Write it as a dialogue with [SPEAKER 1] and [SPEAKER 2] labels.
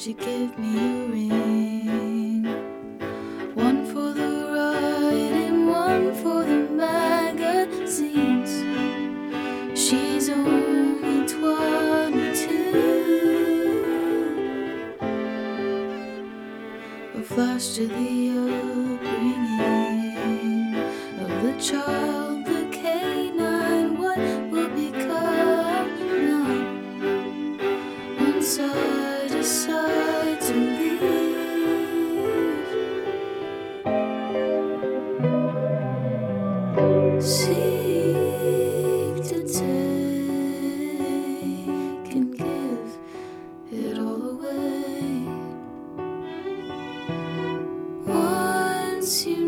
[SPEAKER 1] Would you give me a ring? One for the ride and one for the magazines. She's only 22. A flash to the upbringing of the child, the canine. What will become? None. One side decide to leave. Seek to take and give it all away. Once you